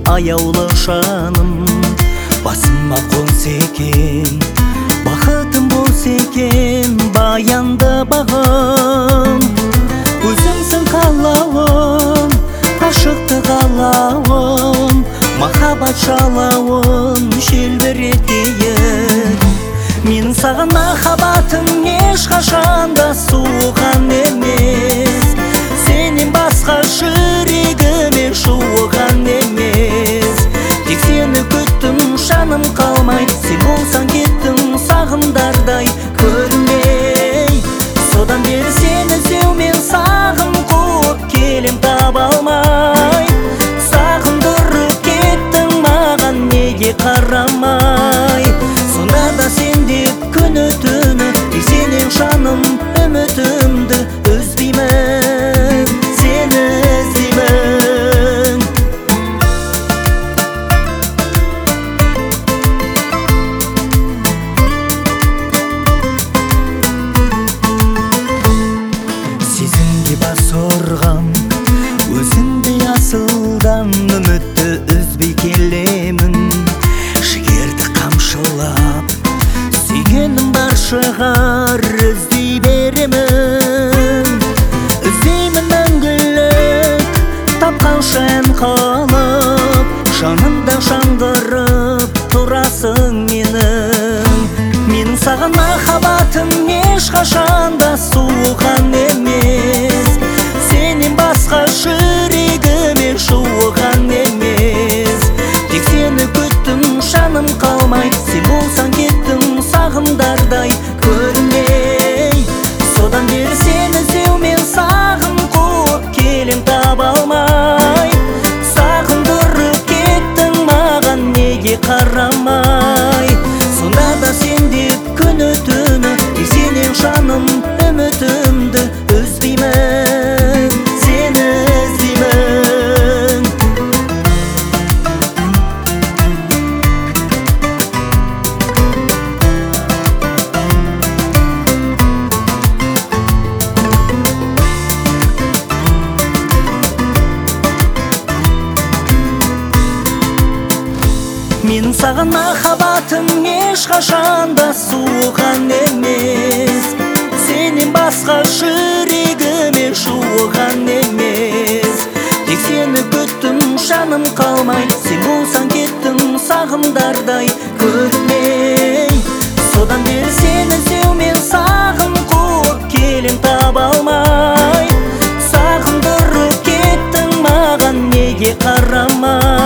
аяулы жаным, басыма қонса екен, бақытым болса екен, баянды бағым. Өзіңсің қалауым, ашықтық алауым, махаббат жалауын желбіретейін. Менің саған махаббатым ешқашанда суыған емес, сенен басқа жүрегіме жуыған емес. Тек сені күттім, жаным қалмай, сен болсаң кеттім сағымдардай көрінбей. Содан бері сені іздеумен сағым қуып келем таба алмай. Сағындырып кеттің маған неге қарамай. Сонда да сен деп күні түні, тек сенен жаным үмітімді үзбеймін, сені іздеймін. Сезімге бас ұрғам, өзіңдей асылдан үмітті үзбей келемін. Жігерді қамшылап сүйгенім бар шығар, іздей беремін. Іздеймін мәңгілік тапқанша ән қалып, жанымда жаңғырып тұрасың менің. Менің саған махаббатым ешқашанда суыған емес, сенен басқа жүрегіме жуыған емес. Тек сені күттім, жаным қалмай, сен болсаң кеттім сағымдардай көрінбей. Содан бері сені іздеумен сағым қуып келем таба алмай. Сағындырып кеттің маған неге қарамай. Сонда да сен деп күні түні, тек сенен жаным үмітімді үзбеймін, сені іздеймін. Менің саған махаббатым ешқашанда суыған емес, сенен басқа жүрегіме жуыған емес. Тек сені күттім, жаным қалмай, сен болсаң кеттім сағымдардай көрінбей. Содан бері сені іздеумен сағым қуып келем таба алмай. Сағындырып кеттің маған неге қарамай.